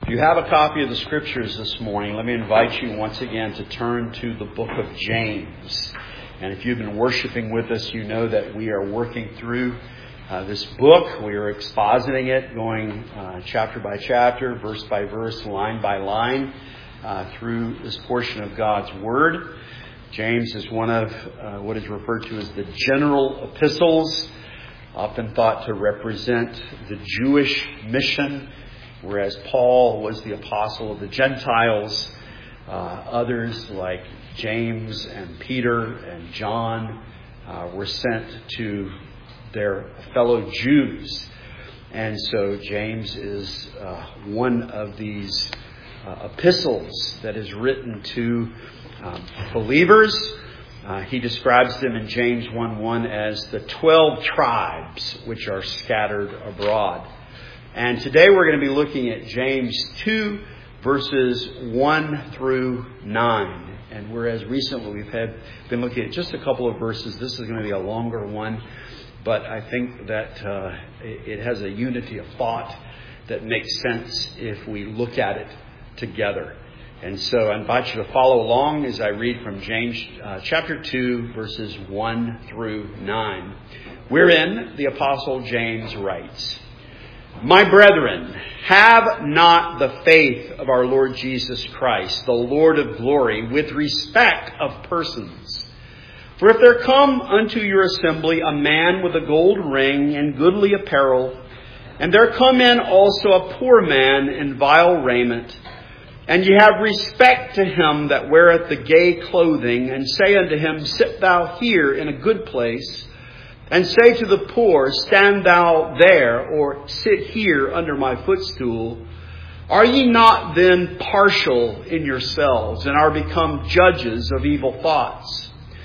If you have a copy of the Scriptures this morning, let me invite you once again to turn to the book of James. And if you've been worshiping with us, you know that we are working through this book. We are expositing it, going chapter by chapter, verse by verse, line by line, through this portion of God's Word. James is one of what is referred to as the general epistles, often thought to represent the Jewish mission, whereas Paul was the apostle of the Gentiles. Others like James and Peter and John were sent to their fellow Jews. And so James is one of these epistles that is written to believers. He describes them in James 1:1 as the 12 tribes which are scattered abroad. And today we're going to be looking at James 2, verses 1 through 9. And whereas recently we've been looking at just a couple of verses, this is going to be a longer one. But I think that it has a unity of thought that makes sense if we look at it together. And so I invite you to follow along as I read from James chapter 2, verses 1 through 9, wherein the Apostle James writes, "My brethren, have not the faith of our Lord Jesus Christ, the Lord of glory, with respect of persons. For if there come unto your assembly a man with a gold ring and goodly apparel, and there come in also a poor man in vile raiment, and ye have respect to him that weareth the gay clothing, and say unto him, Sit thou here in a good place, and say to the poor, Stand thou there, or sit here under my footstool, are ye not then partial in yourselves, and are become judges of evil thoughts?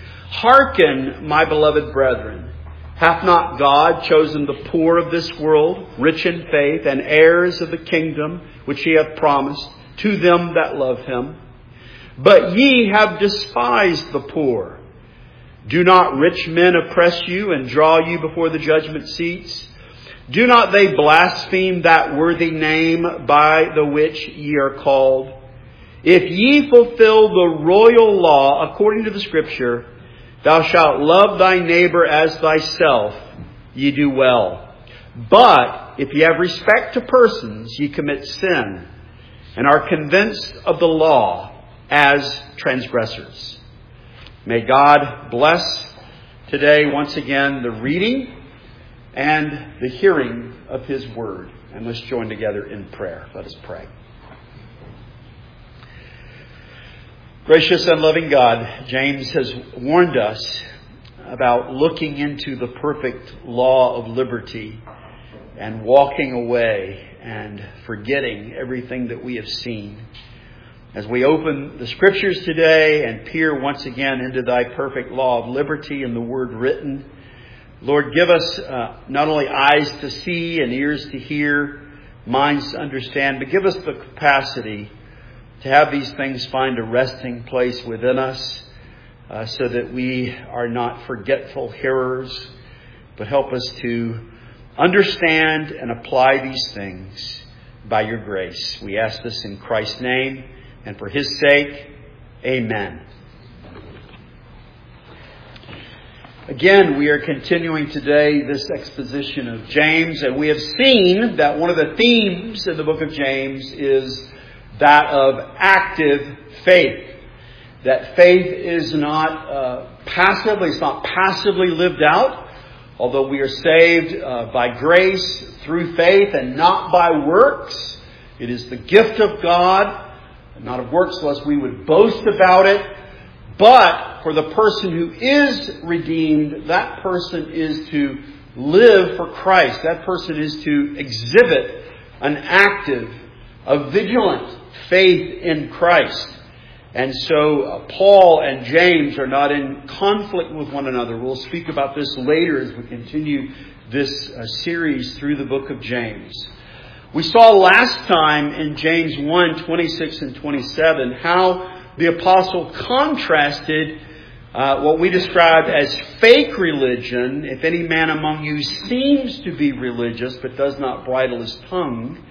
Hearken, my beloved brethren, hath not God chosen the poor of this world, rich in faith, and heirs of the kingdom which he hath promised to them that love him? But ye have despised the poor. Do not rich men oppress you and draw you before the judgment seats? Do not they blaspheme that worthy name by the which ye are called? If ye fulfill the royal law according to the Scripture, Thou shalt love thy neighbor as thyself, ye do well. But if ye have respect to persons, ye commit sin, and are convinced of the law as transgressors." May God bless today once again the reading and the hearing of His Word. And let's join together in prayer. Let us pray. Gracious and loving God, James has warned us about looking into the perfect law of liberty and walking away and forgetting everything that we have seen. As we open the Scriptures today and peer once again into thy perfect law of liberty and the word written, Lord, give us not only eyes to see and ears to hear, minds to understand, but give us the capacity to have these things find a resting place within us so that we are not forgetful hearers, but help us to understand and apply these things by your grace. We ask this in Christ's name and for His sake. Amen. Again, we are continuing today this exposition of James, and we have seen that one of the themes in the book of James is that of active faith. That faith is not it's not passively lived out, although we are saved by grace through faith and not by works. It is the gift of God, not of works lest we would boast about it. But for the person who is redeemed, that person is to live for Christ. That person is to exhibit an active, a vigilant faith in Christ. And so Paul and James are not in conflict with one another. We'll speak about this later as we continue this series through the book of James. We saw last time in James 1:26 and 27 how the apostle contrasted what we described as fake religion. If any man among you seems to be religious but does not bridle his tongue,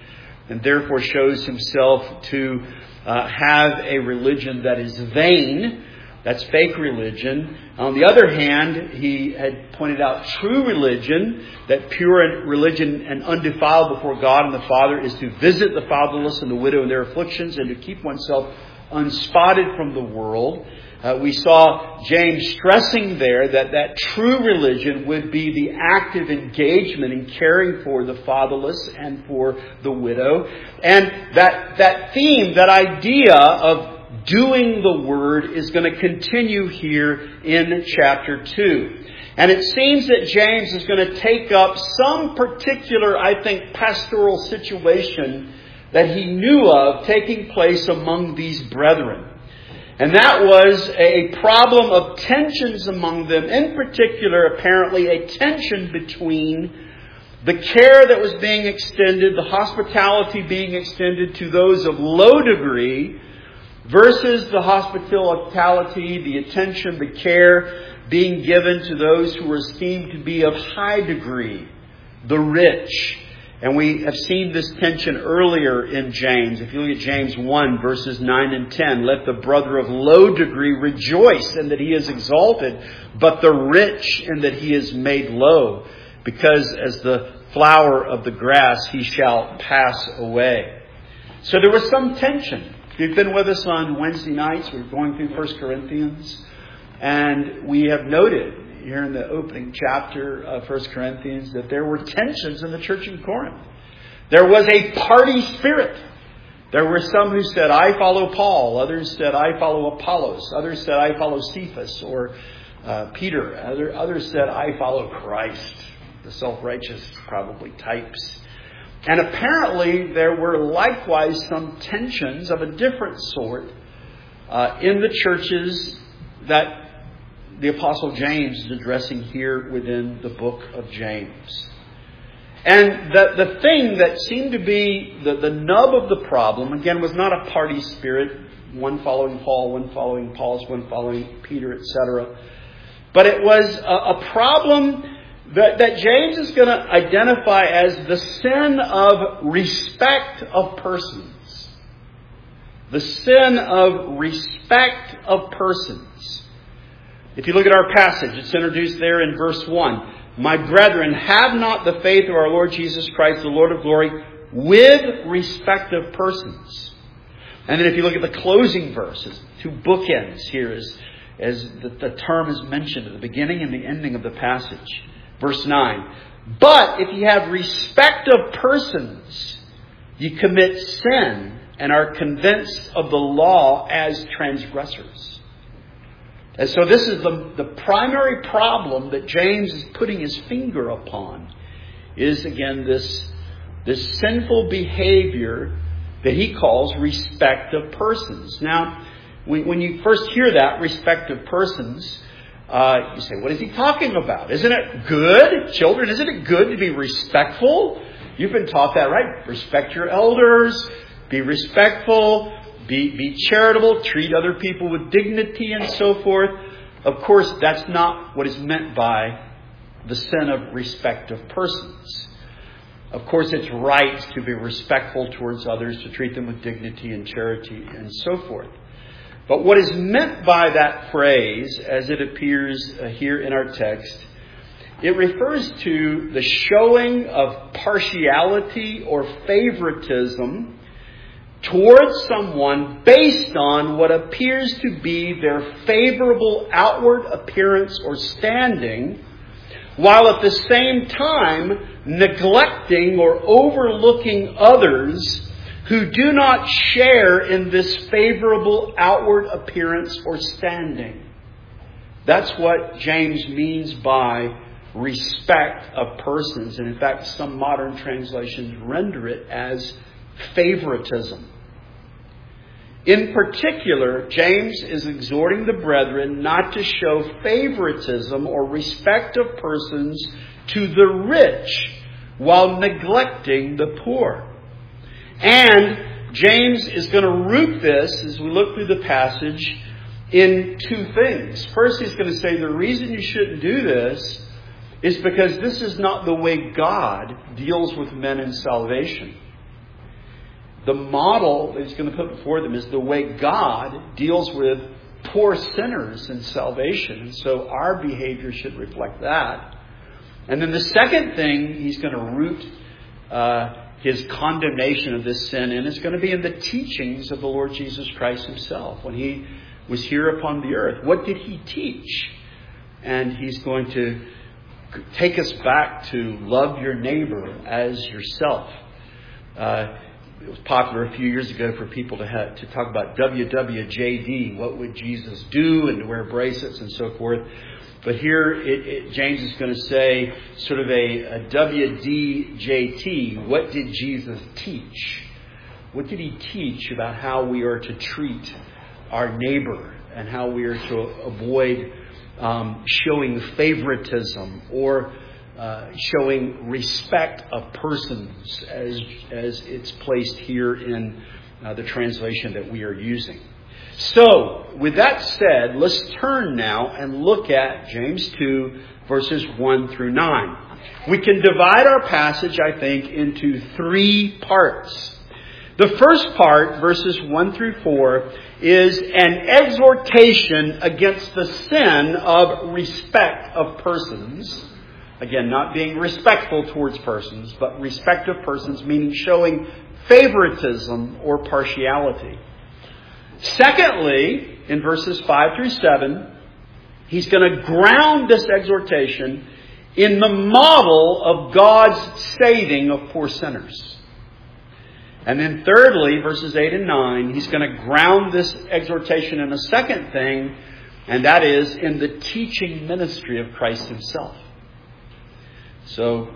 and therefore shows himself to have a religion that is vain. That's fake religion. On the other hand, he had pointed out true religion, that pure religion and undefiled before God and the Father is to visit the fatherless and the widow in their afflictions and to keep oneself unspotted from the world. We saw James stressing there that true religion would be the active engagement in caring for the fatherless and for the widow. And that theme, that idea of doing the Word is going to continue here in chapter 2. And it seems that James is going to take up some particular, I think, pastoral situation that he knew of taking place among these brethren. And that was a problem of tensions among them. In particular, apparently, a tension between the care that was being extended, the hospitality being extended to those of low degree, versus the hospitality, the attention, the care being given to those who were esteemed to be of high degree, the rich. And we have seen this tension earlier in James. If you look at James 1, verses 9 and 10, let the brother of low degree rejoice in that he is exalted, but the rich in that he is made low, because as the flower of the grass he shall pass away. So there was some tension. If you've been with us on Wednesday nights, we're going through 1 Corinthians, and we have noted here in the opening chapter of 1 Corinthians that there were tensions in the church in Corinth. There was a party spirit. There were some who said, I follow Paul. Others said, I follow Apollos. Others said, I follow Cephas or Peter. Others said, I follow Christ. The self-righteous probably types. And apparently there were likewise some tensions of a different sort in the churches that the Apostle James is addressing here within the book of James. And the thing that seemed to be the nub of the problem, again, was not a party spirit, one following Paul, one following Apollos, one following Peter, etc. But it was a problem that James is going to identify as the sin of respect of persons. The sin of respect of persons. If you look at our passage, it's introduced there in verse 1. My brethren, have not the faith of our Lord Jesus Christ, the Lord of glory, with respect of persons. And then if you look at the closing verses, two bookends here as the term is mentioned at the beginning and the ending of the passage. Verse 9. But if you have respect of persons, you commit sin and are convinced of the law as transgressors. And so this is the primary problem that James is putting his finger upon, is again this sinful behavior that he calls respect of persons. Now, when you first hear that, respect of persons, you say, what is he talking about? Isn't it good? Children, isn't it good to be respectful? You've been taught that, right? Respect your elders, be respectful, be charitable, treat other people with dignity and so forth. Of course, that's not what is meant by the sin of respect of persons. Of course, it's right to be respectful towards others, to treat them with dignity and charity and so forth. But what is meant by that phrase, as it appears here in our text, it refers to the showing of partiality or favoritism towards someone based on what appears to be their favorable outward appearance or standing, while at the same time neglecting or overlooking others who do not share in this favorable outward appearance or standing. That's what James means by respect of persons. And in fact, some modern translations render it as favoritism. In particular, James is exhorting the brethren not to show favoritism or respect of persons to the rich while neglecting the poor. And James is going to root this, as we look through the passage, in two things. First, he's going to say the reason you shouldn't do this is because this is not the way God deals with men in salvation. the model that he's going to put before them is the way God deals with poor sinners in salvation. And so our behavior should reflect that. And then the second thing he's going to root his condemnation of this sin in is going to be in the teachings of the Lord Jesus Christ himself. When he was here upon the earth, what did he teach? And he's going to take us back to love your neighbor as yourself. It was popular a few years ago for people to talk about WWJD, what would Jesus do, and to wear bracelets and so forth. But here James is going to say sort of a WDJT, what did Jesus teach? What did he teach about how we are to treat our neighbor and how we are to avoid showing favoritism or showing respect of persons as it's placed here in the translation that we are using. So, with that said, let's turn now and look at James 2, verses 1 through 9. We can divide our passage, I think, into three parts. The first part, verses 1 through 4, is an exhortation against the sin of respect of persons. Again, not being respectful towards persons, but respect of persons, meaning showing favoritism or partiality. Secondly, in verses 5 through 7, he's going to ground this exhortation in the model of God's saving of poor sinners. And then thirdly, verses 8 and 9, he's going to ground this exhortation in a second thing, and that is in the teaching ministry of Christ himself. So,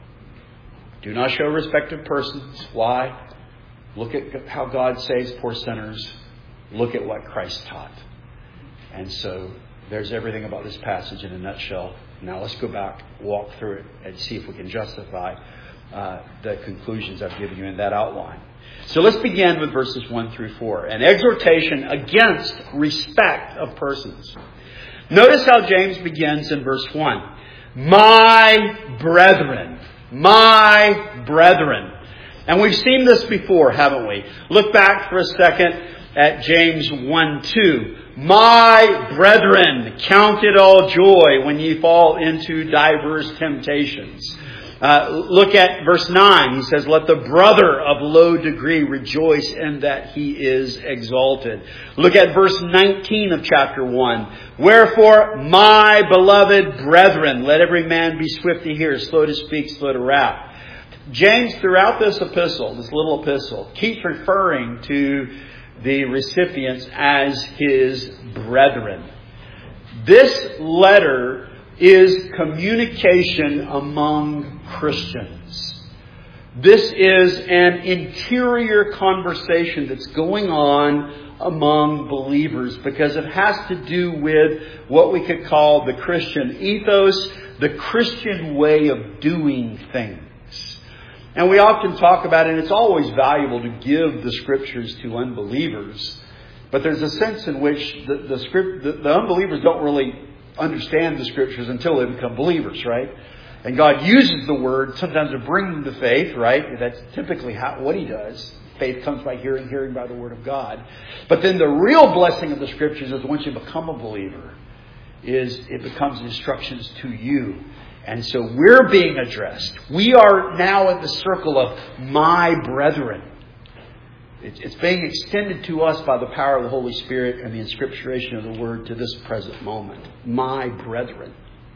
do not show respect of persons. Why? Look at how God saves poor sinners. Look at what Christ taught. And so, there's everything about this passage in a nutshell. Now let's go back, walk through it, and see if we can justify the conclusions I've given you in that outline. So let's begin with verses 1 through 4. An exhortation against respect of persons. Notice how James begins in verse 1. My brethren. My brethren. And we've seen this before, haven't we? Look back for a second at James 1:2. My brethren, count it all joy when ye fall into diverse temptations. Look at verse 9. He says, let the brother of low degree rejoice in that he is exalted. Look at verse 19 of chapter 1. Wherefore, my beloved brethren, let every man be swift to hear, slow to speak, slow to wrath. James, throughout this epistle, this little epistle, keeps referring to the recipients as his brethren. This letter is communication among Christians. This is an interior conversation that's going on among believers because it has to do with what we could call the Christian ethos, the Christian way of doing things. And we often talk about it, and it's always valuable to give the Scriptures to unbelievers. But there's a sense in which the unbelievers don't really understand the Scriptures until they become believers, right? And God uses the Word sometimes to bring them to faith, right? That's typically what He does. Faith comes by hearing, hearing by the Word of God. But then the real blessing of the Scriptures is once you become a believer, is it becomes instructions to you. And so we're being addressed. We are now in the circle of my brethren. It's being extended to us by the power of the Holy Spirit and the inscripturation of the Word to this present moment. My brethren.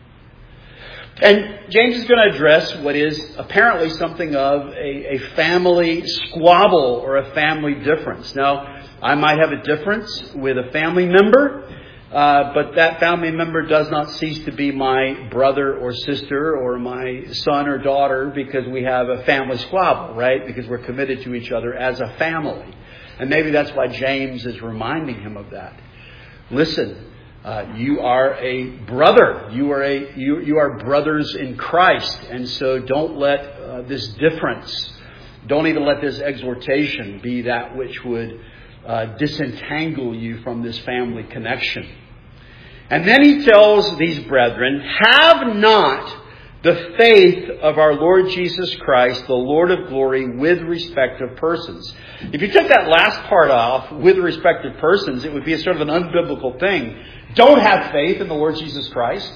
And James is going to address what is apparently something of a family squabble or a family difference. Now, I might have a difference with a family member, but that family member does not cease to be my brother or sister or my son or daughter because we have a family squabble, right? Because we're committed to each other as a family. And maybe that's why James is reminding him of that. Listen, you are a brother. You are brothers in Christ. And so don't let this difference, don't even let this exhortation be that which would disentangle you from this family connection. And then he tells these brethren, have not the faith of our Lord Jesus Christ, the Lord of glory, with respect of persons. If you took that last part off, with respect of persons, it would be a sort of an unbiblical thing. Don't have faith in the Lord Jesus Christ.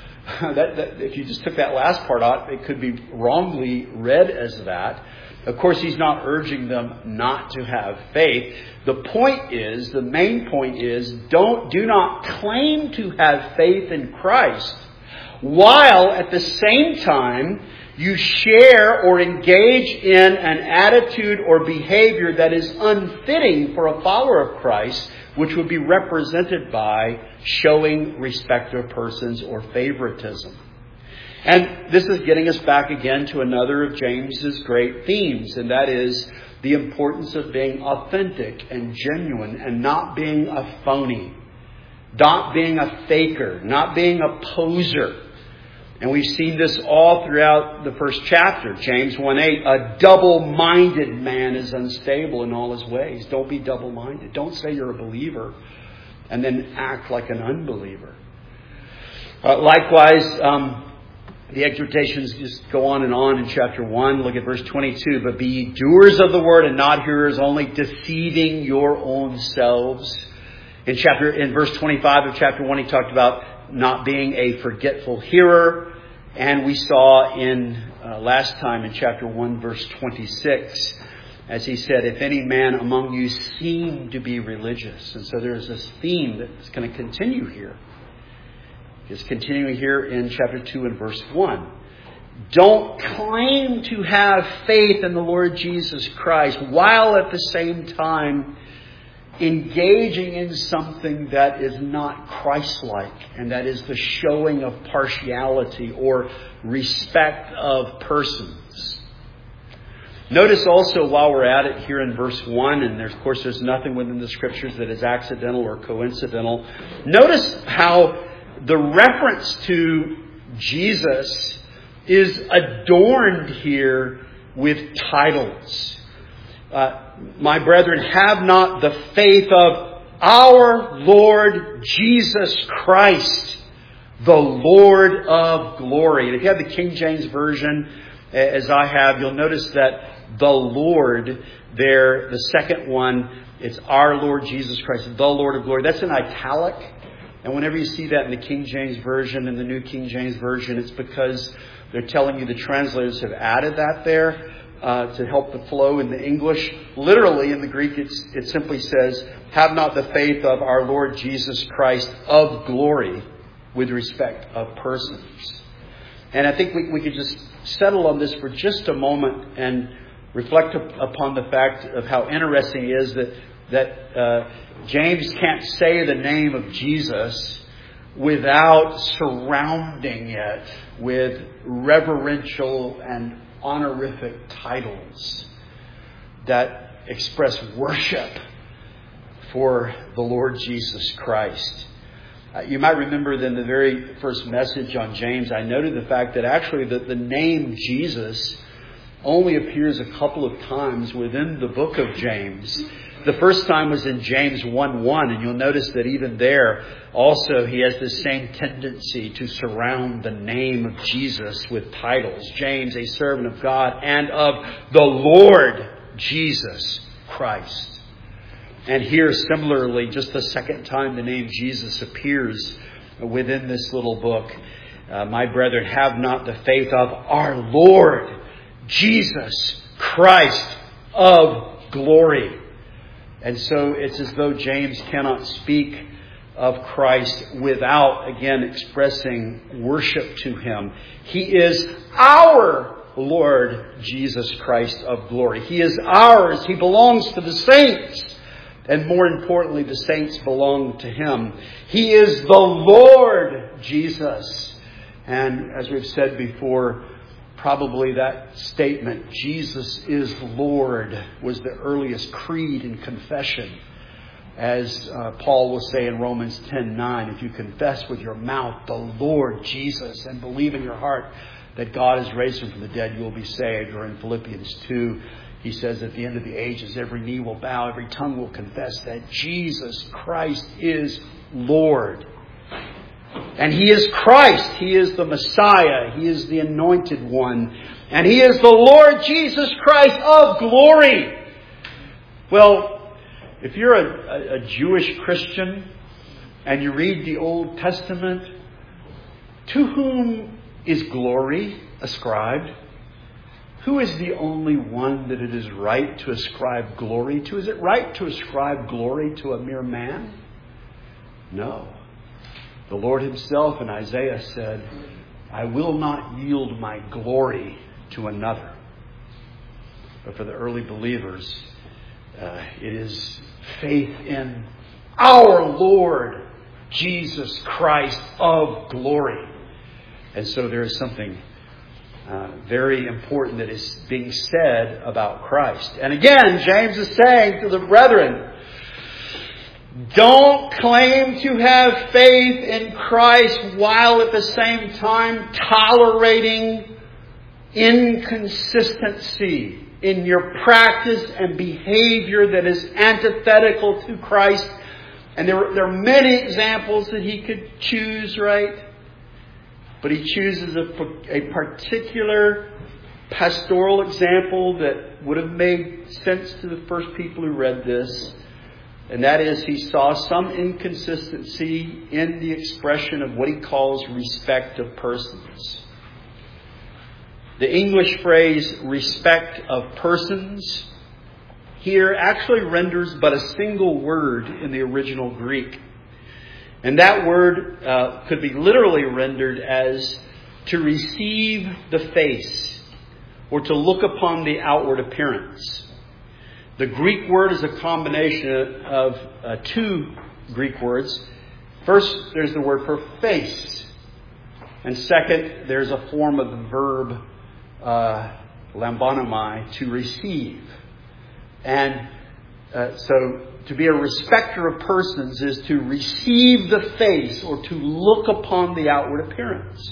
If you just took that last part out, it could be wrongly read as that. Of course, he's not urging them not to have faith. The main point is, do not claim to have faith in Christ, while at the same time you share or engage in an attitude or behavior that is unfitting for a follower of Christ, which would be represented by showing respect of persons or favoritism. And this is getting us back again to another of James's great themes, and that is the importance of being authentic and genuine and not being a phony, not being a faker, not being a poser. And we've seen this all throughout the first chapter. James 1:8, a double-minded man is unstable in all his ways. Don't be double-minded. Don't say you're a believer and then act like an unbeliever. Likewise, the exhortations just go on in chapter 1. Look at verse 22. But be ye doers of the word and not hearers only, deceiving your own selves. In verse 25 of chapter 1, he talked about not being a forgetful hearer. And we saw last time in chapter 1, verse 26, as he said, if any man among you seem to be religious. And so there's this theme that's going to continue here. It's continuing here in chapter 2 and verse 1. Don't claim to have faith in the Lord Jesus Christ while at the same time engaging in something that is not Christ-like, and that is the showing of partiality or respect of persons. Notice also, while we're at it here in verse 1, and of course there's nothing within the Scriptures that is accidental or coincidental. Notice how the reference to Jesus is adorned here with titles. My brethren, have not the faith of our Lord Jesus Christ, the Lord of glory. And if you have the King James Version, as I have, you'll notice that the Lord there, the second one, it's our Lord Jesus Christ, the Lord of glory. That's in italic. And whenever you see that in the King James Version and the New King James Version, it's because they're telling you the translators have added that there to help the flow in the English. Literally, in the Greek, it simply says, have not the faith of our Lord Jesus Christ of glory with respect of persons. And I think we could just settle on this for just a moment and reflect upon the fact of how interesting it is that James can't say the name of Jesus without surrounding it with reverential and honorific titles that express worship for the Lord Jesus Christ. You might remember that in the very first message on James, I noted the fact that actually the name Jesus only appears a couple of times within the book of James. The first time was in James 1:1, and you'll notice that even there also he has the same tendency to surround the name of Jesus with titles. James, a servant of God and of the Lord Jesus Christ. And here similarly, just the second time the name Jesus appears within this little book. My brethren, have not the faith of our Lord Jesus Christ of glory. And so it's as though James cannot speak of Christ without, again, expressing worship to Him. He is our Lord Jesus Christ of glory. He is ours. He belongs to the saints. And more importantly, the saints belong to Him. He is the Lord Jesus. And as we've said before, probably that statement, Jesus is Lord, was the earliest creed and confession. As Paul will say in Romans 10:9, if you confess with your mouth the Lord Jesus and believe in your heart that God has raised Him from the dead, you will be saved. Or in Philippians 2, he says at the end of the ages, every knee will bow, every tongue will confess that Jesus Christ is Lord. And He is Christ. He is the Messiah. He is the Anointed One. And He is the Lord Jesus Christ of glory. Well, if you're a Jewish Christian and you read the Old Testament, to whom is glory ascribed? Who is the only one that it is right to ascribe glory to? Is it right to ascribe glory to a mere man? No. The Lord Himself in Isaiah said, I will not yield my glory to another. But for the early believers, it is faith in our Lord Jesus Christ of glory. And so there is something very important that is being said about Christ. And again, James is saying to the brethren, don't claim to have faith in Christ while at the same time tolerating inconsistency in your practice and behavior that is antithetical to Christ. And there are many examples that he could choose, right? But he chooses a particular pastoral example that would have made sense to the first people who read this. And that is, he saw some inconsistency in the expression of what he calls respect of persons. The English phrase respect of persons here actually renders but a single word in the original Greek. And that word could be literally rendered as to receive the face or to look upon the outward appearance. The Greek word is a combination of two Greek words. First, there's the word for face. And second, there's a form of the verb lambonomai, to receive. And so to be a respecter of persons is to receive the face or to look upon the outward appearance.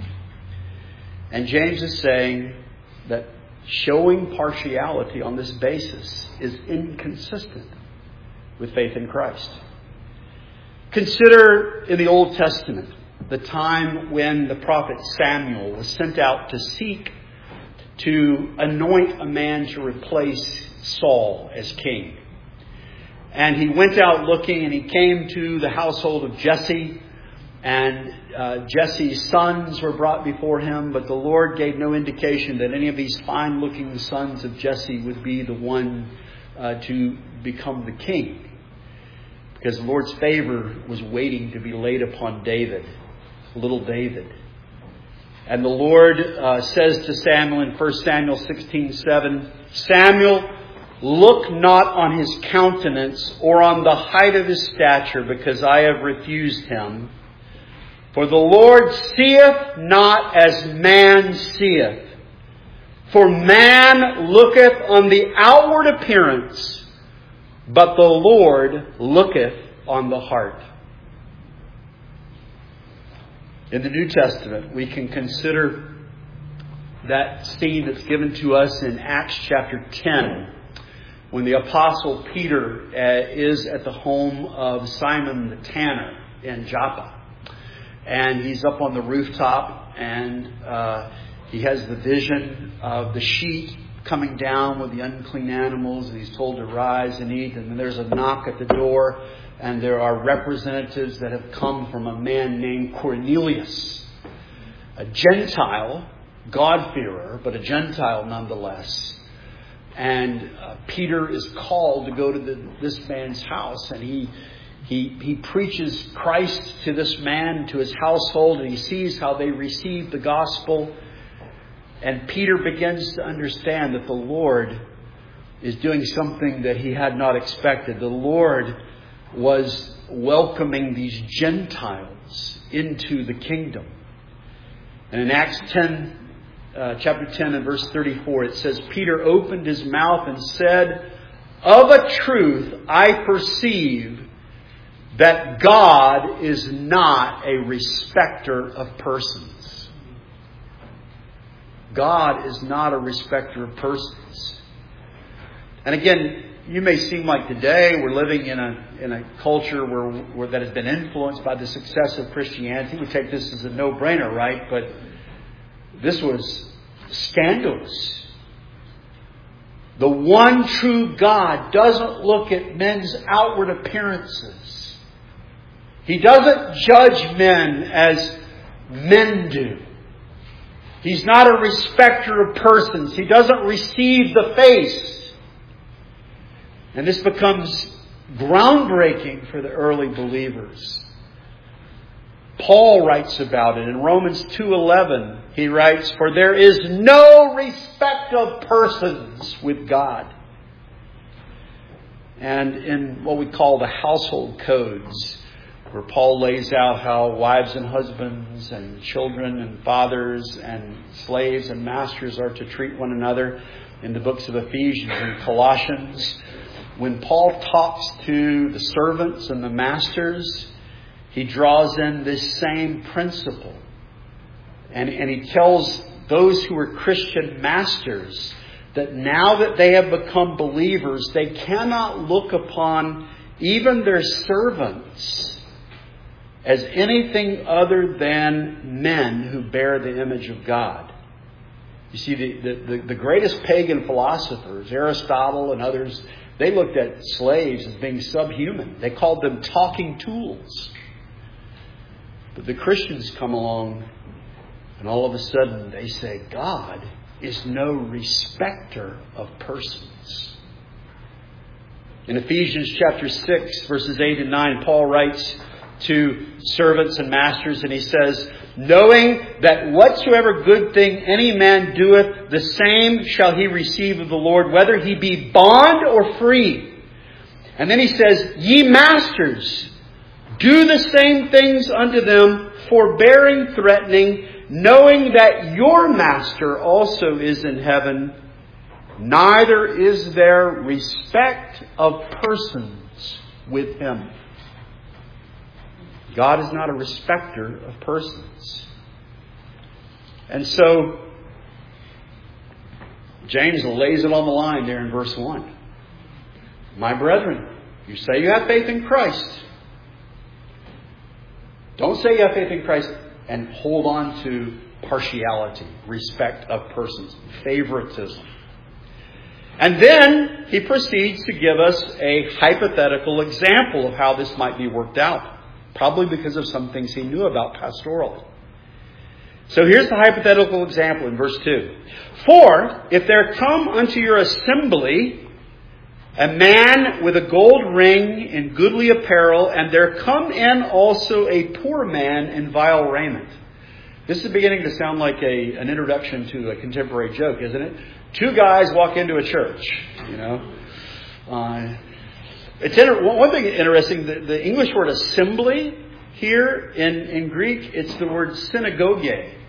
And James is saying that showing partiality on this basis is inconsistent with faith in Christ. Consider in the Old Testament the time when the prophet Samuel was sent out to seek to anoint a man to replace Saul as king. And he went out looking, and he came to the household of Jesse. And Jesse's sons were brought before him, but the Lord gave no indication that any of these fine-looking sons of Jesse would be the one to become the king. Because the Lord's favor was waiting to be laid upon David, little David. And the Lord says to Samuel in 1 Samuel 16:7, Samuel, look not on his countenance or on the height of his stature, because I have refused him. For the Lord seeth not as man seeth. For man looketh on the outward appearance, but the Lord looketh on the heart. In the New Testament, we can consider that scene that's given to us in Acts chapter 10, when the Apostle Peter is at the home of Simon the tanner in Joppa. And he's up on the rooftop, and he has the vision of the sheet coming down with the unclean animals, and he's told to rise and eat. And then there's a knock at the door, and there are representatives that have come from a man named Cornelius, a Gentile, God-fearer, but a Gentile nonetheless. And Peter is called to go to this man's house, and he preaches Christ to this man, to his household, and he sees how they receive the gospel. And Peter begins to understand that the Lord is doing something that he had not expected. The Lord was welcoming these Gentiles into the kingdom. And in Acts 10, chapter 10 and verse 34, it says, Peter opened his mouth and said, of a truth I perceive that God is not a respecter of persons. God is not a respecter of persons. And again, you may seem like today we're living in a culture where that has been influenced by the success of Christianity. We take this as a no-brainer, right? But this was scandalous. The one true God doesn't look at men's outward appearances. He doesn't judge men as men do. He's not a respecter of persons. He doesn't receive the face. And this becomes groundbreaking for the early believers. Paul writes about it in Romans 2:11. He writes, "For there is no respect of persons with God." And in what we call the household codes, where Paul lays out how wives and husbands and children and fathers and slaves and masters are to treat one another in the books of Ephesians and Colossians. When Paul talks to the servants and the masters, he draws in this same principle. And he tells those who are Christian masters that now that they have become believers, they cannot look upon even their servants as anything other than men who bear the image of God. You see, the greatest pagan philosophers, Aristotle and others, they looked at slaves as being subhuman. They called them talking tools. But the Christians come along and all of a sudden they say, God is no respecter of persons. In Ephesians chapter 6, verses 8 and 9, Paul writes to servants and masters, and he says, "Knowing that whatsoever good thing any man doeth, the same shall he receive of the Lord, whether he be bond or free." And then he says, "Ye masters, do the same things unto them, forbearing, threatening, knowing that your master also is in heaven. Neither is there respect of persons with him." God is not a respecter of persons. And so, James lays it on the line there in verse 1. "My brethren, you say you have faith in Christ. Don't say you have faith in Christ and hold on to partiality, respect of persons, favoritism." And then he proceeds to give us a hypothetical example of how this might be worked out. Probably because of some things he knew about pastorally. So here's the hypothetical example in verse 2. "For if there come unto your assembly a man with a gold ring in goodly apparel, and there come in also a poor man in vile raiment." This is beginning to sound like an introduction to a contemporary joke, isn't it? Two guys walk into a church, It's one thing interesting, the English word assembly here in Greek, it's the word synagogue.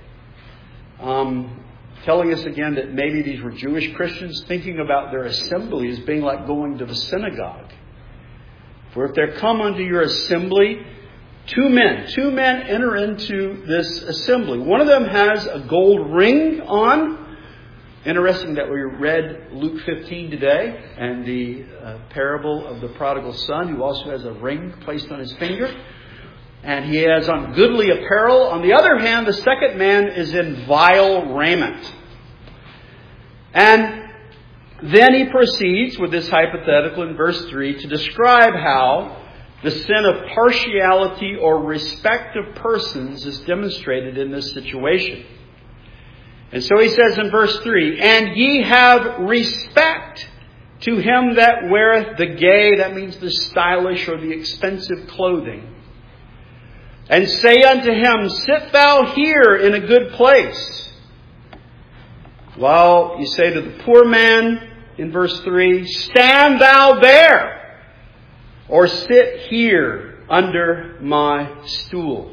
Telling us again that maybe these were Jewish Christians thinking about their assembly as being like going to the synagogue. "For if there come unto your assembly two men enter into this assembly. One of them has a gold ring on." Interesting that we read Luke 15 today and the parable of the prodigal son, who also has a ring placed on his finger. And he has on goodly apparel. On the other hand, the second man is in vile raiment. And then he proceeds with this hypothetical in verse 3 to describe how the sin of partiality or respect of persons is demonstrated in this situation. And so he says in verse 3, "And ye have respect to him that weareth the gay," that means the stylish or the expensive clothing, "and say unto him, Sit thou here in a good place. While you say to the poor man," in verse 3, "Stand thou there, or sit here under my stool."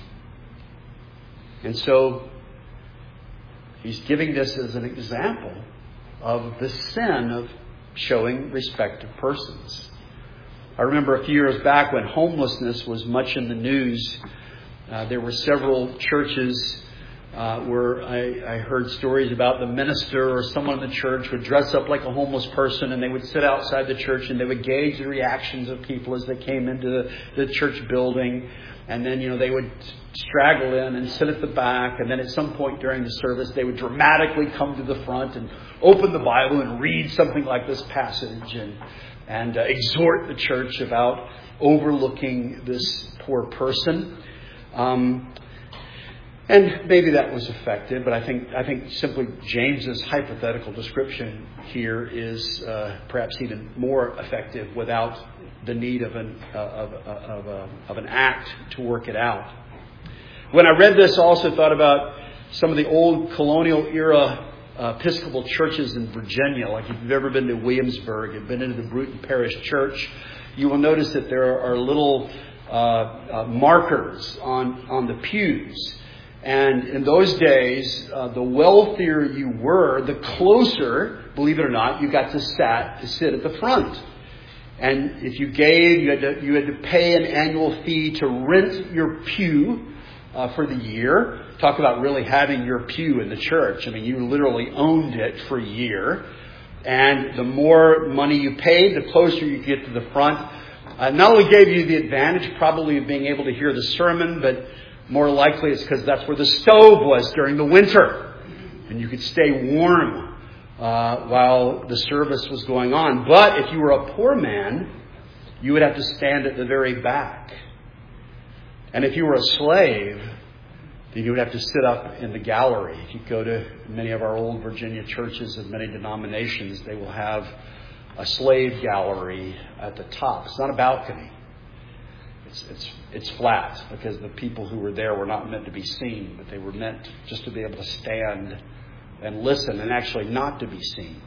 And so he's giving this as an example of the sin of showing respect of persons. I remember a few years back when homelessness was much in the news. There were several churches where I heard stories about the minister or someone in the church would dress up like a homeless person, and they would sit outside the church and they would gauge the reactions of people as they came into the church building. And then, they would straggle in and sit at the back. And then at some point during the service, they would dramatically come to the front and open the Bible and read something like this passage and exhort the church about overlooking this poor person. And maybe that was effective, but I think simply James's hypothetical description here is perhaps even more effective without the need of an act to work it out. When I read this, I also thought about some of the old colonial era Episcopal churches in Virginia. Like if you've ever been to Williamsburg and been into the Bruton Parish Church, you will notice that there are little markers on the pews. And in those days, the wealthier you were, the closer, believe it or not, you got to sit at the front. And if you gave, you had to pay an annual fee to rent your pew for the year. Talk about really having your pew in the church. I mean, you literally owned it for a year. And the more money you paid, the closer you get to the front. Not only gave you the advantage probably of being able to hear the sermon, but more likely it's because that's where the stove was during the winter. And you could stay warm while the service was going on. But if you were a poor man, you would have to stand at the very back. And if you were a slave, then you would have to sit up in the gallery. If you go to many of our old Virginia churches of many denominations, they will have a slave gallery at the top. It's not a balcony. It's flat because the people who were there were not meant to be seen, but they were meant just to be able to stand and listen and actually not to be seen.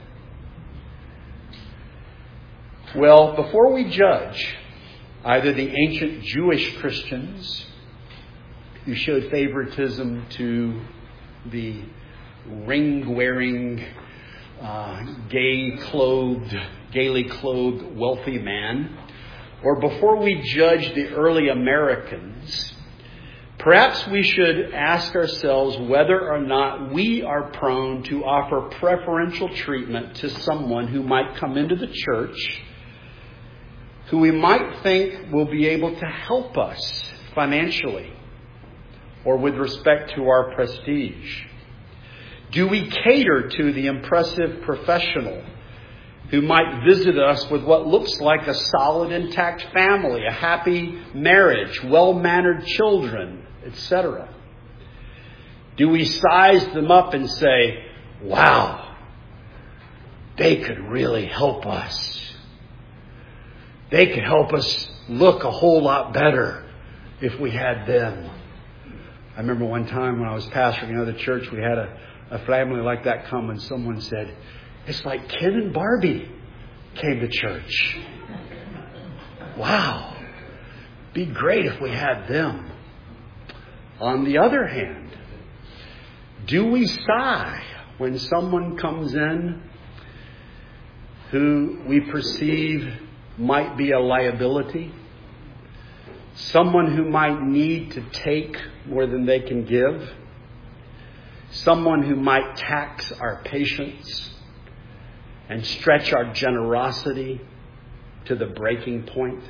Well, before we judge either the ancient Jewish Christians who showed favoritism to the ring-wearing, gaily clothed wealthy man, or before we judge the early Americans, perhaps we should ask ourselves whether or not we are prone to offer preferential treatment to someone who might come into the church, who we might think will be able to help us financially or with respect to our prestige. Do we cater to the impressive professional who might visit us with what looks like a solid, intact family, a happy marriage, well-mannered children, etc.? Do we size them up and say, wow, they could really help us. They could help us look a whole lot better if we had them. I remember one time when I was pastoring another church, we had a family like that come and someone said, it's like Ken and Barbie came to church. Wow. Be great if we had them. On the other hand, do we sigh when someone comes in who we perceive might be a liability? Someone who might need to take more than they can give? Someone who might tax our patience and stretch our generosity to the breaking point?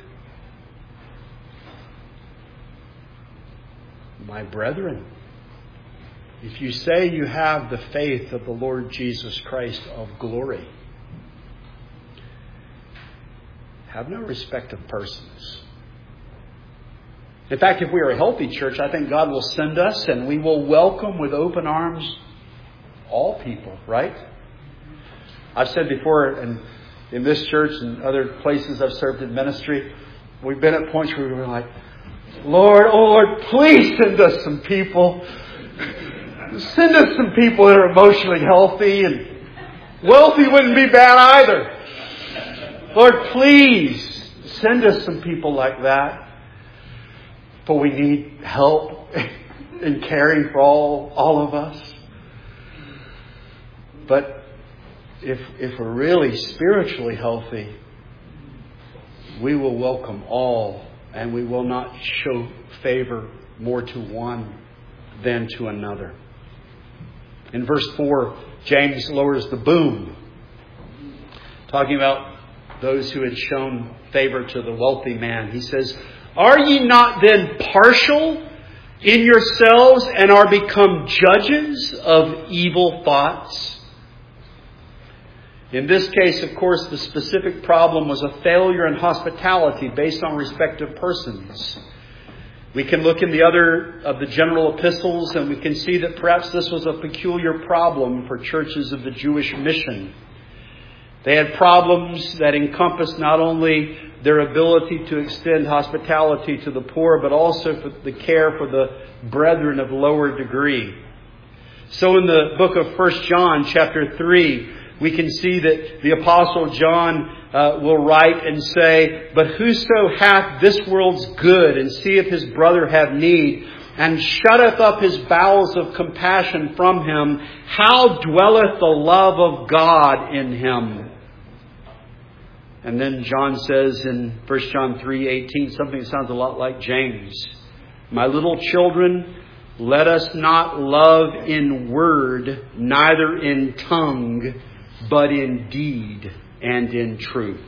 My brethren, if you say you have the faith of the Lord Jesus Christ of glory, have no respect of persons. In fact, if we are a healthy church, I think God will send us and we will welcome with open arms all people, right? I've said before, in this church and other places I've served in ministry, we've been at points where we were like, Lord, oh Lord, please send us some people. Send us some people that are emotionally healthy, and wealthy wouldn't be bad either. Lord, please send us some people like that. For we need help in caring for all of us. But if we're really spiritually healthy, we will welcome all, and we will not show favor more to one than to another. In verse 4, James lowers the boom, talking about those who had shown favor to the wealthy man. He says, "Are ye not then partial in yourselves and are become judges of evil thoughts?" In this case, of course, the specific problem was a failure in hospitality based on respect of persons. We can look in the other of the general epistles and we can see that perhaps this was a peculiar problem for churches of the Jewish mission. They had problems that encompassed not only their ability to extend hospitality to the poor, but also for the care for the brethren of lower degree. So in the book of 1 John chapter 3, we can see that the Apostle John will write and say, "But whoso hath this world's good, and seeth his brother have need, and shutteth up his bowels of compassion from him, how dwelleth the love of God in him?" And then John says in 1 John 3:18, something that sounds a lot like James, "My little children, let us not love in word, neither in tongue, but in deed and in truth."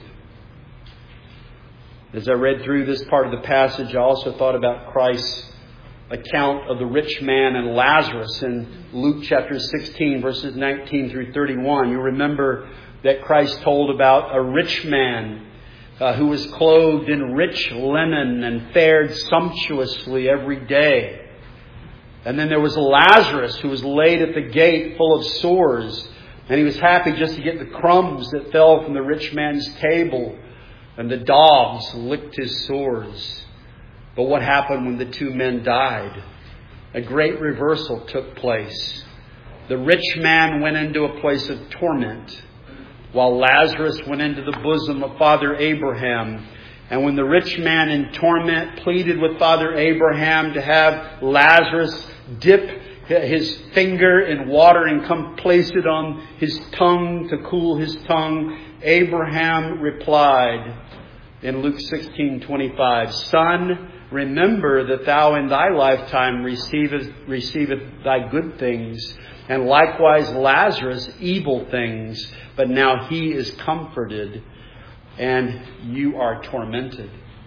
As I read through this part of the passage, I also thought about Christ's account of the rich man and Lazarus in Luke chapter 16, verses 19 through 31. You remember that Christ told about a rich man who was clothed in rich linen and fared sumptuously every day. And then there was Lazarus who was laid at the gate full of sores. And he was happy just to get the crumbs that fell from the rich man's table. And the dogs licked his sores. But what happened when the two men died? A great reversal took place. The rich man went into a place of torment, while Lazarus went into the bosom of Father Abraham. And when the rich man in torment pleaded with Father Abraham to have Lazarus dip his finger in water and come place it on his tongue to cool his tongue, Abraham replied in Luke 16:25, "Son, remember that thou in thy lifetime receiveth thy good things, and likewise Lazarus evil things, but now he is comforted, and you are tormented."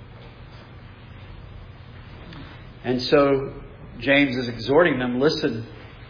And so James is exhorting them, listen,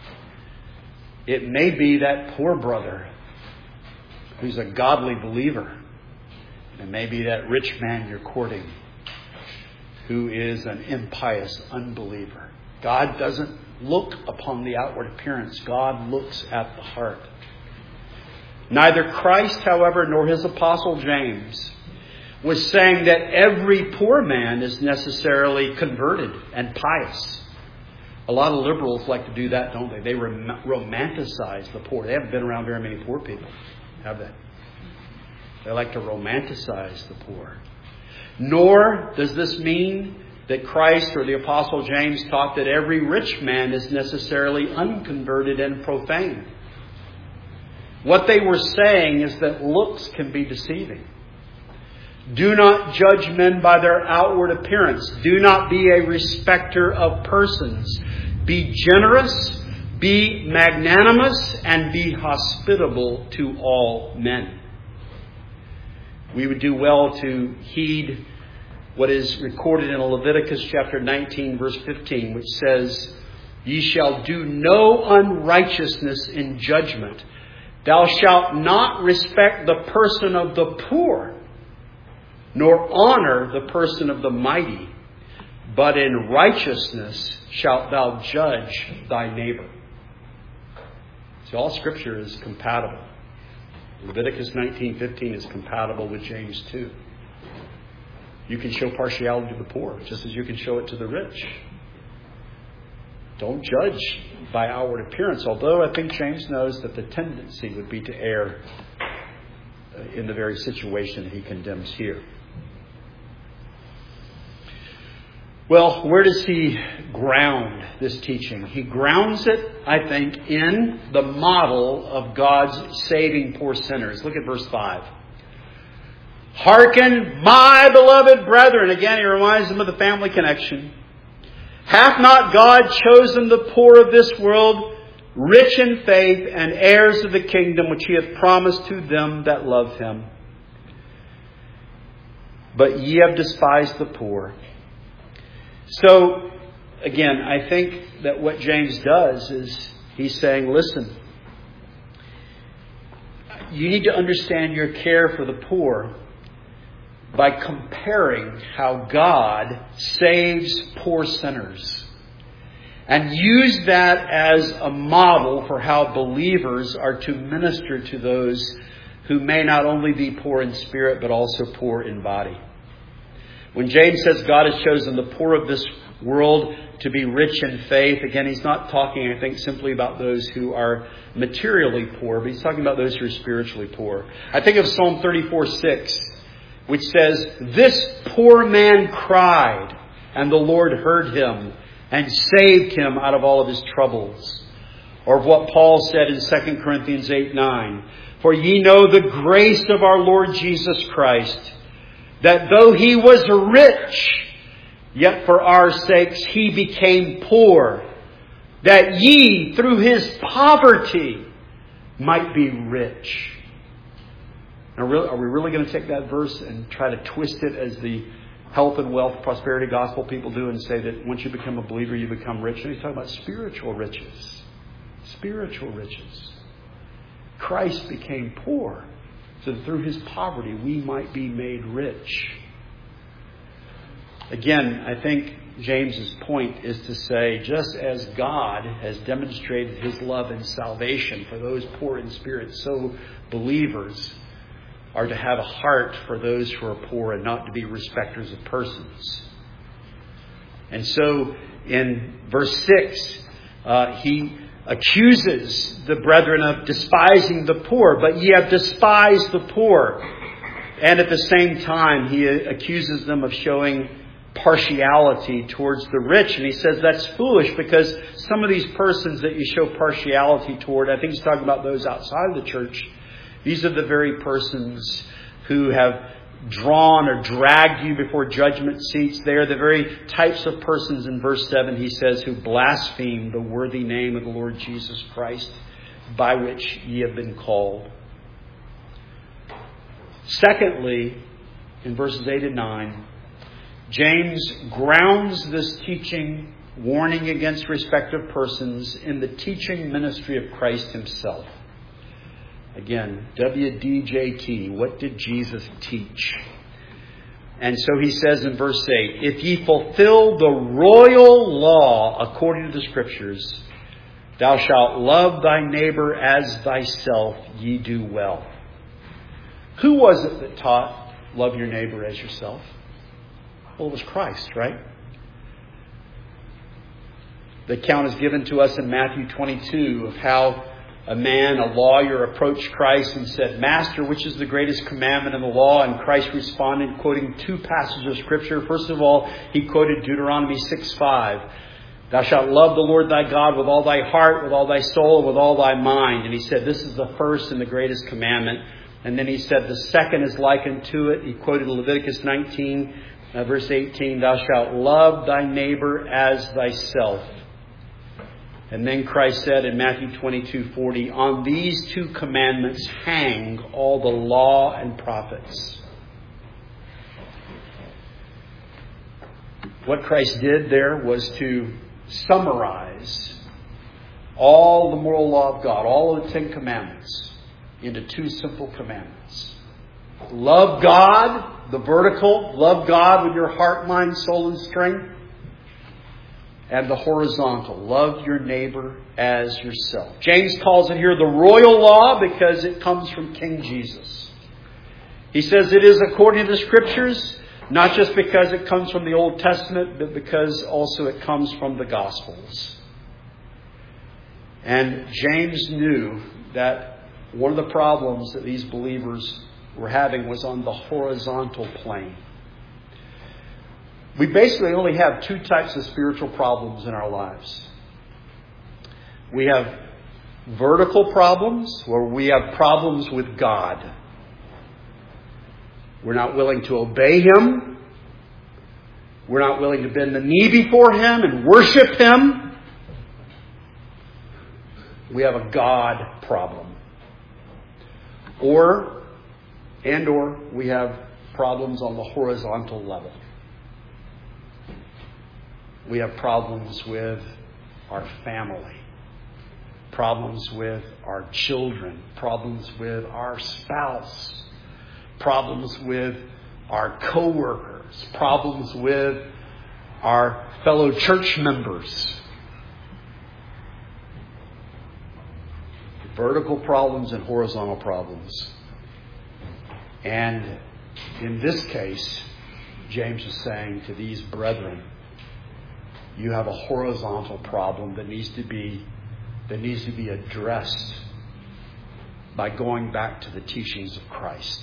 it may be that poor brother who's a godly believer. It may be that rich man you're courting who is an impious unbeliever. God doesn't look upon the outward appearance. God looks at the heart. Neither Christ, however, nor his apostle James was saying that every poor man is necessarily converted and pious. A lot of liberals like to do that, don't they? They romanticize the poor. They haven't been around very many poor people, have they? They like to romanticize the poor. Nor does this mean that Christ or the Apostle James taught that every rich man is necessarily unconverted and profane. What they were saying is that looks can be deceiving. Do not judge men by their outward appearance. Do not be a respecter of persons. Be generous, be magnanimous, and be hospitable to all men. We would do well to heed what is recorded in Leviticus chapter 19, verse 15, which says, "Ye shall do no unrighteousness in judgment. Thou shalt not respect the person of the poor, nor honor the person of the mighty, but in righteousness shalt thou judge thy neighbor." So all Scripture is compatible. Leviticus 19:15 is compatible with James 2. You can show partiality to the poor, just as you can show it to the rich. Don't judge by outward appearance, although I think James knows that the tendency would be to err in the very situation he condemns here. Well, where does he ground this teaching? He grounds it, I think, in the model of God's saving poor sinners. Look at verse 5. "Hearken, my beloved brethren." Again, he reminds them of the family connection. "Hath not God chosen the poor of this world rich in faith and heirs of the kingdom which He hath promised to them that love Him. But ye have despised the poor. So, again, I think that what James does is he's saying, listen, you need to understand your care for the poor by comparing how God saves poor sinners. And use that as a model for how believers are to minister to those who may not only be poor in spirit, but also poor in body. When James says God has chosen the poor of this world to be rich in faith, again, he's not talking, I think, simply about those who are materially poor, but he's talking about those who are spiritually poor. I think of Psalm 34:6, which says, "This poor man cried, and the Lord heard him and saved him out of all of his troubles." Or of what Paul said in 2 Corinthians 8:9, "For ye know the grace of our Lord Jesus Christ, that though He was rich, yet for our sakes He became poor, that ye through His poverty might be rich." Now, are we really going to take that verse and try to twist it as the health and wealth prosperity gospel people do and say that once you become a believer, you become rich? And he's talking about spiritual riches. Spiritual riches. Christ became poor so that through His poverty we might be made rich. Again, I think James's point is to say, just as God has demonstrated His love and salvation for those poor in spirit, so believers are to have a heart for those who are poor and not to be respecters of persons. And so in verse 6, he accuses the brethren of despising the poor, but ye have despised the poor. And at the same time, he accuses them of showing partiality towards the rich. And he says that's foolish, because some of these persons that you show partiality toward, I think he's talking about those outside of the church, these are the very persons who have drawn or dragged you before judgment seats. They are the very types of persons in verse 7, he says, who blaspheme the worthy name of the Lord Jesus Christ, by which ye have been called. Secondly, in verses 8 and 9, James grounds this teaching, warning against respect of persons, in the teaching ministry of Christ Himself. Again, WDJT, what did Jesus teach? And so he says in verse 8, "If ye fulfill the royal law according to the Scriptures, thou shalt love thy neighbor as thyself, ye do well." Who was it that taught love your neighbor as yourself? Well, it was Christ, right? The account is given to us in Matthew 22 of how a lawyer, approached Christ and said, "Master, which is the greatest commandment in the law?" And Christ responded, quoting two passages of Scripture. First of all, he quoted Deuteronomy 6:5. "Thou shalt love the Lord thy God with all thy heart, with all thy soul, and with all thy mind." And he said, this is the first and the greatest commandment. And then he said, the second is likened to it. He quoted Leviticus 19, verse 18. "Thou shalt love thy neighbor as thyself." And then Christ said in Matthew 22:40, "On these two commandments hang all the law and prophets." What Christ did there was to summarize all the moral law of God, all of the 10 commandments, into two simple commandments. Love God, the vertical, love God with your heart, mind, soul, and strength. And the horizontal, love your neighbor as yourself. James calls it here the royal law because it comes from King Jesus. He says it is according to the Scriptures, not just because it comes from the Old Testament, but because also it comes from the Gospels. And James knew that one of the problems that these believers were having was on the horizontal plane. We basically only have two types of spiritual problems in our lives. We have vertical problems, where we have problems with God. We're not willing to obey Him. We're not willing to bend the knee before Him and worship Him. we have a God problem. Or we have problems on the horizontal level. We have problems with our family, problems with our children, problems with our spouse, problems with our co-workers, problems with our fellow church members. Vertical problems and horizontal problems. And in this case, James is saying to these brethren, you have a horizontal problem that needs to be addressed by going back to the teachings of Christ.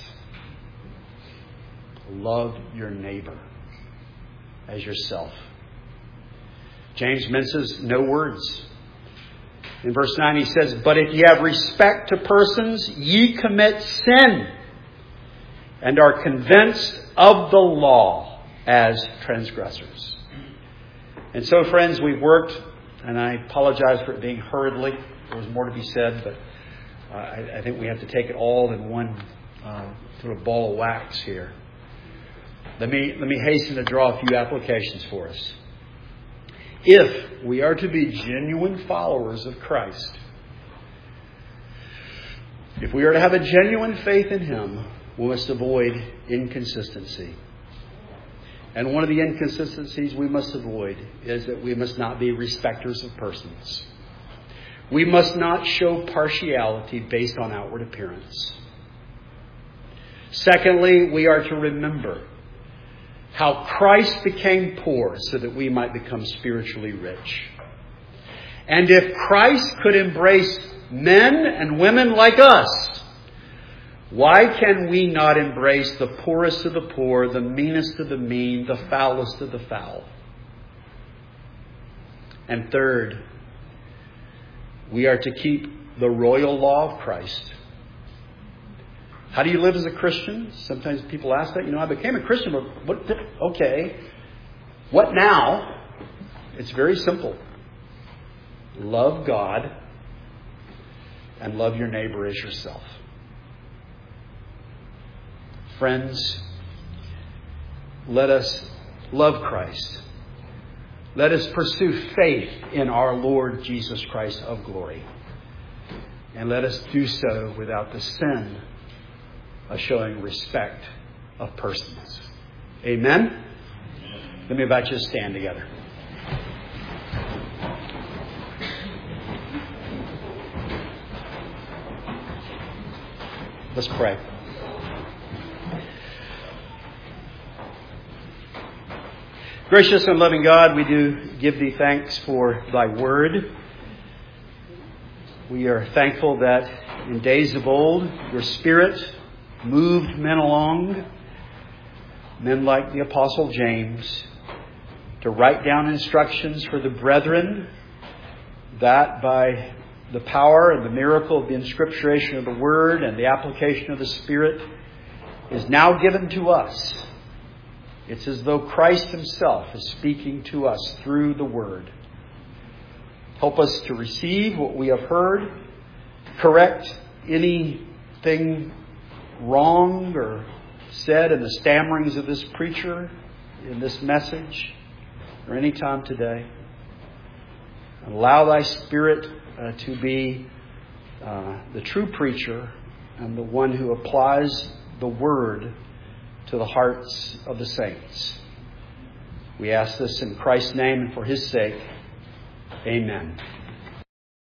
Love your neighbor as yourself. James minces no words. In verse 9 he says, but if ye have respect to persons, ye commit sin, and are convinced of the law as transgressors. And so, friends, we've worked, and I apologize for it being hurriedly. There was more to be said, but I think we have to take it all in one sort of ball of wax here. Let me hasten to draw a few applications for us. If we are to be genuine followers of Christ, if we are to have a genuine faith in Him, we must avoid inconsistency. And one of the inconsistencies we must avoid is that we must not be respecters of persons. We must not show partiality based on outward appearance. Secondly, we are to remember how Christ became poor so that we might become spiritually rich. And if Christ could embrace men and women like us, why can we not embrace the poorest of the poor, the meanest of the mean, the foulest of the foul? And third, we are to keep the royal law of Christ. How do you live as a Christian? Sometimes people ask that. I became a Christian, but what now? It's very simple. Love God and love your neighbor as yourself. Friends, let us love Christ. Let us pursue faith in our Lord Jesus Christ of glory. And let us do so without the sin of showing respect of persons. Amen? Let me invite you to stand together. Let's pray. Gracious and loving God, we do give Thee thanks for Thy word. We are thankful that in days of old, Your Spirit moved men along, men like the Apostle James, to write down instructions for the brethren, that by the power and the miracle of the inscripturation of the Word and the application of the Spirit is now given to us. It's as though Christ Himself is speaking to us through the Word. Help us to receive what we have heard, correct anything wrong or said in the stammerings of this preacher in this message or any time today. And allow Thy Spirit to be the true preacher and the one who applies the Word to the hearts of the saints. We ask this in Christ's name and for His sake. Amen.